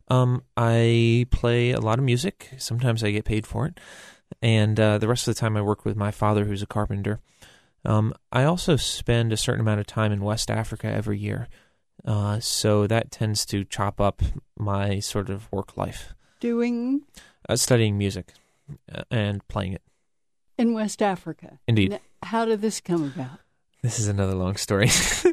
I play a lot of music. Sometimes I get paid for it. And the rest of the time I work with my father, who's a carpenter. I also spend a certain amount of time in West Africa every year. So that tends to chop up my sort of work life. Doing? Studying music and playing it. In West Africa? Indeed. Now, how did this come about? This is another long story.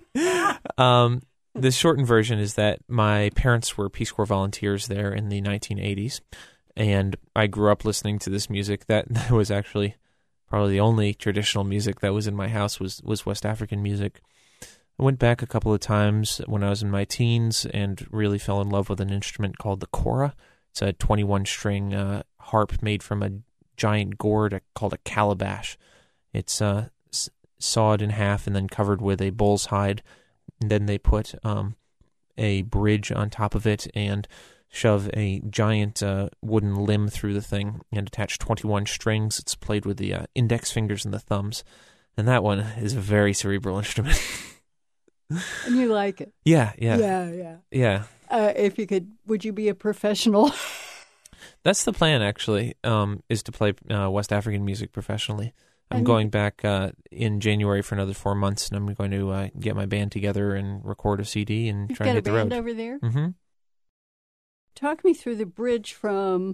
The shortened version is that my parents were Peace Corps volunteers there in the 1980s, and I grew up listening to this music. That was actually probably the only traditional music that was in my house was West African music. I went back a couple of times when I was in my teens and really fell in love with an instrument called the kora. It's a 21-string harp made from a giant gourd called a calabash. It's sawed in half and then covered with a bull's hide. And then they put a bridge on top of it and shove a giant wooden limb through the thing and attach 21 strings. It's played with the index fingers and the thumbs. And that one is a very cerebral instrument. And you like it? Yeah. Yeah. If you could, would you be a professional? That's the plan, actually, is to play West African music professionally. I'm going back in January for another 4 months, and I'm going to get my band together and record a CD and try and hit the road. You've got a band over there? Mm-hmm. Talk me through the bridge from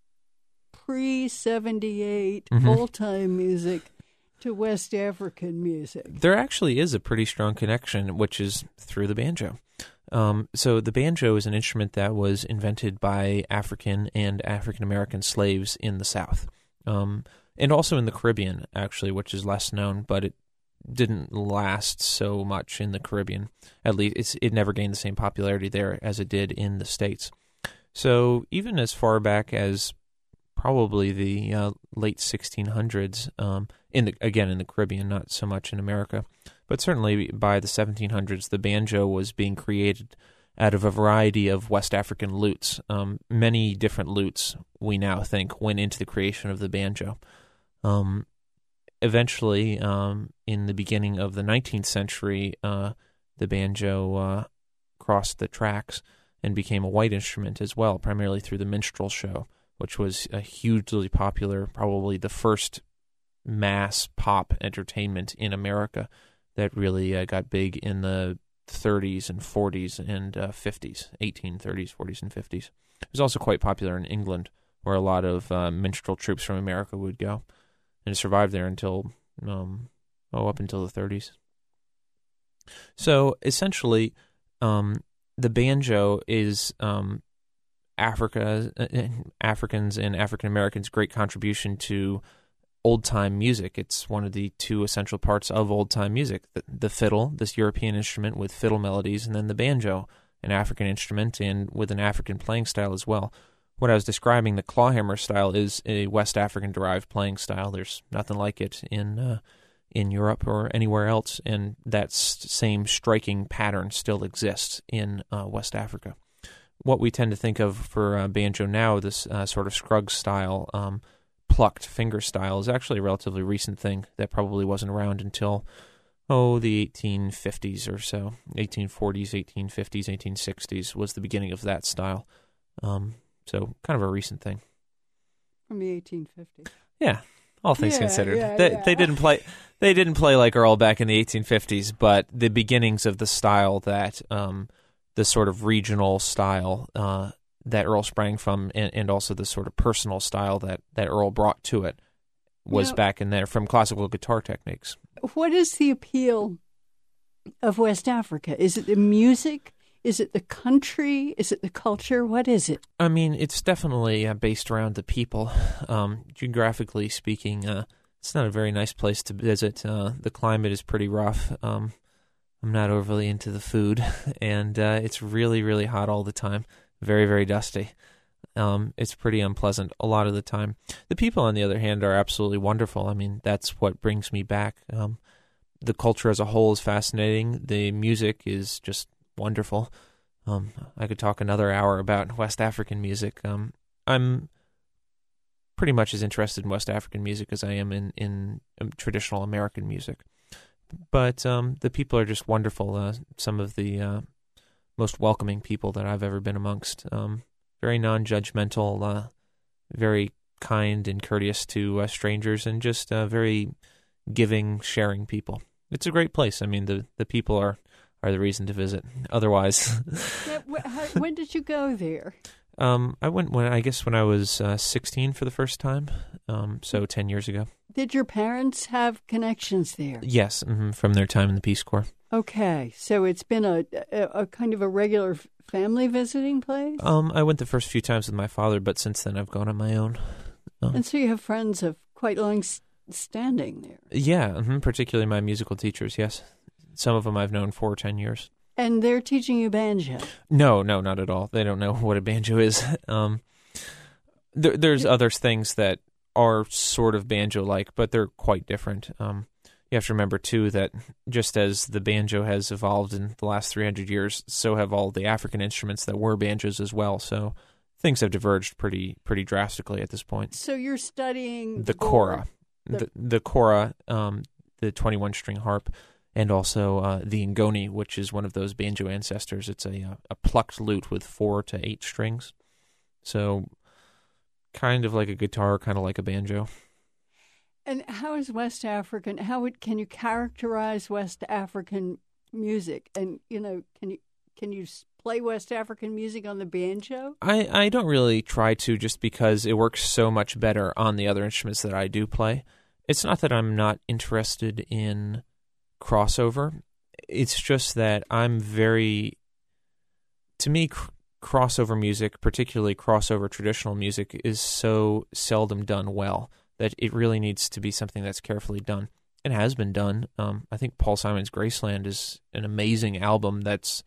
pre-'78 Mm-hmm. full-time music to West African music. There actually is a pretty strong connection, which is through the banjo. So the banjo is an instrument that was invented by African and African-American slaves in the South. And also in the Caribbean, actually, which is less known, but it didn't last so much in the Caribbean. At least it never gained the same popularity there as it did in the States. So even as far back as probably the late 1600s, in the Caribbean, not so much in America, but certainly by the 1700s, the banjo was being created out of a variety of West African lutes. Many different lutes, we now think, went into the creation of the banjo. Eventually, in the beginning of the 19th century, the banjo crossed the tracks and became a white instrument as well, primarily through the minstrel show, which was a hugely popular, probably the first mass pop entertainment in America that really got big in the 30s and 40s and 50s, 1830s, 40s, and 50s. It was also quite popular in England, where a lot of minstrel troops from America would go. And it survived there until, up until the 30s. So essentially, the banjo is Africans and African Americans' great contribution to old-time music. It's one of the two essential parts of old-time music. The fiddle, this European instrument with fiddle melodies, and then the banjo, an African instrument and with an African playing style as well. What I was describing, the clawhammer style, is a West African-derived playing style. There's nothing like it in Europe or anywhere else, and that same striking pattern still exists in West Africa. What we tend to think of for banjo now, this sort of Scruggs style, plucked finger style, is actually a relatively recent thing that probably wasn't around until, the 1850s or so. 1840s, 1850s, 1860s was the beginning of that style. So kind of a recent thing. From the 1850s. Yeah, all things considered. Yeah. They didn't play like Earl back in the 1850s, but the beginnings of the style that the sort of regional style that Earl sprang from, and also the sort of personal style that Earl brought to it was back in there from classical guitar techniques. What is the appeal of West Africa? Is it the music? Is it the country? Is it the culture? What is it? I mean, it's definitely based around the people. Geographically speaking, it's not a very nice place to visit. The climate is pretty rough. I'm not overly into the food, and it's really, really hot all the time. Very, very dusty. It's pretty unpleasant a lot of the time. The people, on the other hand, are absolutely wonderful. I mean, that's what brings me back. The culture as a whole is fascinating. The music is just wonderful. I could talk another hour about West African music. I'm pretty much as interested in West African music as I am in traditional American music. But the people are just wonderful. Some of the most welcoming people that I've ever been amongst. very non-judgmental, very kind and courteous to strangers, and just very giving, sharing people. It's a great place. I mean, the people are the reason to visit. Otherwise, Yeah, when did you go there? I went when I was 16 for the first time, so 10 years ago. Did your parents have connections there? Yes, from their time in the Peace Corps. Okay, so it's been a kind of a regular family visiting place? I went the first few times with my father, but since then I've gone on my own. And so you have friends of quite long standing there. Yeah, particularly my musical teachers, yes. Some of them I've known for 10 years. And they're teaching you banjo? No, not at all. They don't know what a banjo is. There's other things that are sort of banjo-like, but they're quite different. You have to remember, too, that just as the banjo has evolved in the last 300 years, so have all the African instruments that were banjos as well. So things have diverged pretty drastically at this point. So you're studying the kora. The kora, the 21-string harp, and also the ngoni, which is one of those banjo ancestors. It's a plucked lute with 4 to 8 strings. So kind of like a guitar, kind of like a banjo. And how is West African, can you characterize West African music? And, can you play West African music on the banjo? I don't really try to, just because it works so much better on the other instruments that I do play. It's not that I'm not interested in crossover. It's just that to me, crossover music, particularly crossover traditional music, is so seldom done well that it really needs to be something that's carefully done. It has been done. I think Paul Simon's Graceland is an amazing album that's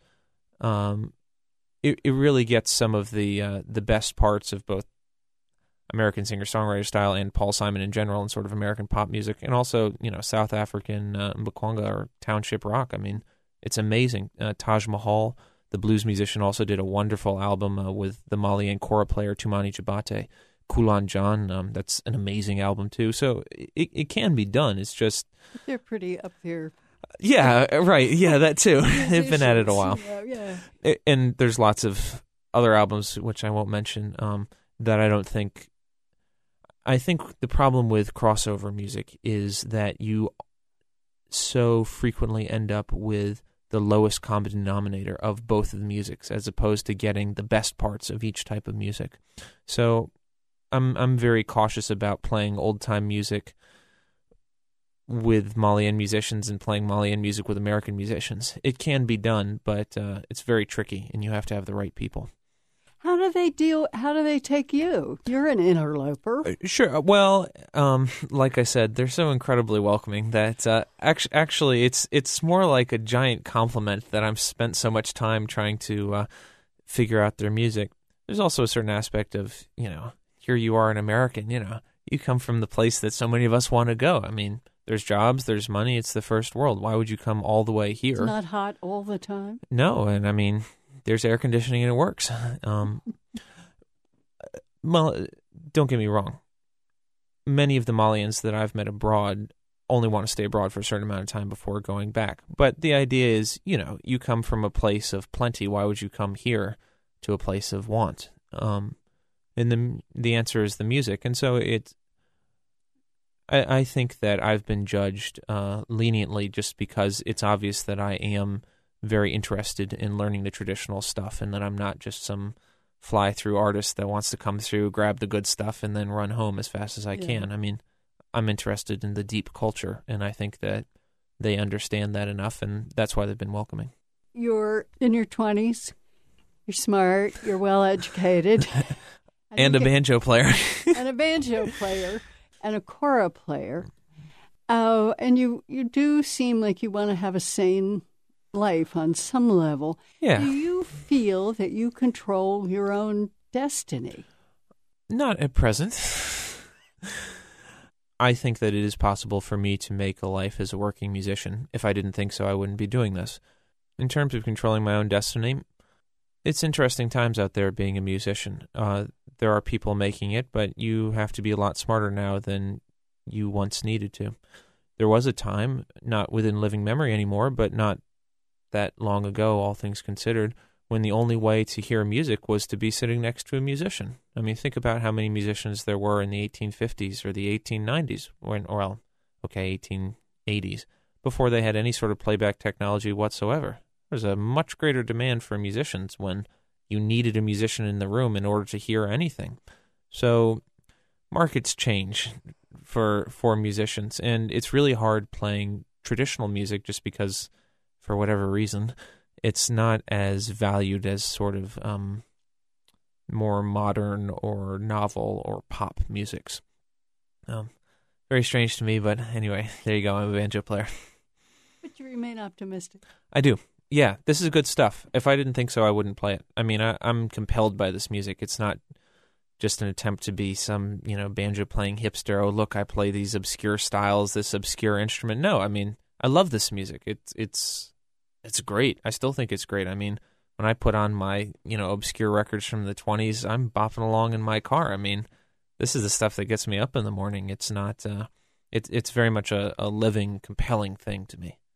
it really gets some of the best parts of both American singer-songwriter style and Paul Simon in general, and sort of American pop music, and also, South African Mbaqanga or township rock. I mean, it's amazing. Taj Mahal, the blues musician, also did a wonderful album with the Malian kora player Tumani Jabate. Kulan John, that's an amazing album too. So it can be done. It's just... They're pretty up there. Yeah, right. Yeah, that too. They've been at it a while. Yeah. And there's lots of other albums, which I won't mention, that I don't think... I think the problem with crossover music is that you so frequently end up with the lowest common denominator of both of the musics, as opposed to getting the best parts of each type of music. So I'm very cautious about playing old-time music with Malian musicians and playing Malian music with American musicians. It can be done, but it's very tricky, and you have to have the right people. How do they take you? You're an interloper. Sure. Well, like I said, they're so incredibly welcoming that actually it's more like a giant compliment that I've spent so much time trying to figure out their music. There's also a certain aspect of, here you are an American, you come from the place that so many of us want to go. I mean, there's jobs, there's money, it's the first world. Why would you come all the way here? It's not hot all the time? No, and I mean... There's air conditioning and it works. Well, don't get me wrong. Many of the Malians that I've met abroad only want to stay abroad for a certain amount of time before going back. But the idea is, you come from a place of plenty. Why would you come here to a place of want? And the answer is the music. And so I think that I've been judged leniently just because it's obvious that I am very interested in learning the traditional stuff, and that I'm not just some fly-through artist that wants to come through, grab the good stuff, and then run home as fast as I can. I mean, I'm interested in the deep culture, and I think that they understand that enough, and that's why they've been welcoming. You're in your 20s. You're smart. You're well-educated. And a banjo player. And a banjo player. And a kora player. And you do seem like you want to have a sane life on some level. Yeah. Do you feel that you control your own destiny? Not at present. I think that it is possible for me to make a life as a working musician. If I didn't think so, I wouldn't be doing this. In terms of controlling my own destiny, it's interesting times out there being a musician. There are people making it, but you have to be a lot smarter now than you once needed to. There was a time, not within living memory anymore, but not that long ago, all things considered, when the only way to hear music was to be sitting next to a musician. I mean, think about how many musicians there were in the 1850s or the 1890s, 1880s, before they had any sort of playback technology whatsoever. There's a much greater demand for musicians when you needed a musician in the room in order to hear anything. So markets change for musicians, and it's really hard playing traditional music just because, for whatever reason, it's not as valued as sort of more modern or novel or pop musics. Very strange to me, but anyway, there you go. I'm a banjo player. But you remain optimistic. I do. Yeah, this is good stuff. If I didn't think so, I wouldn't play it. I mean, I'm compelled by this music. It's not just an attempt to be some, banjo-playing hipster. Oh, look, I play these obscure styles, this obscure instrument. No, I mean, I love this music. It's great. I still think it's great. I mean, when I put on my, obscure records from the 20s, I'm bopping along in my car. I mean, this is the stuff that gets me up in the morning. It's not, it's very much a living, compelling thing to me.